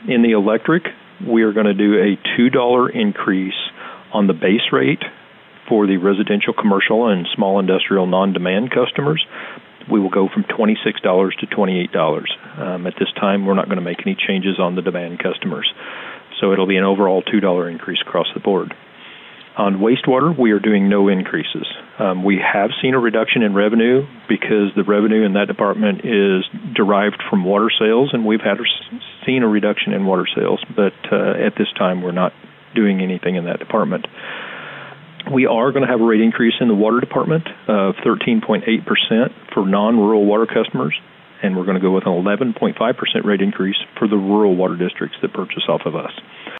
In the electric, we are going to do a $2 increase on the base rate for the residential, commercial, and small industrial non-demand customers. We will go from $26 to $28. At this time, we're not going to make any changes on the demand customers. So it'll be an overall $2 increase across the board. On wastewater, we are doing no increases. We have seen a reduction in revenue because the revenue in that department is derived from water sales, and we've seen a reduction in water sales. But at this time, we're not doing anything in that department. We are going to have a rate increase in the water department of 13.8% for non-rural water customers, and we're going to go with an 11.5% rate increase for the rural water districts that purchase off of us.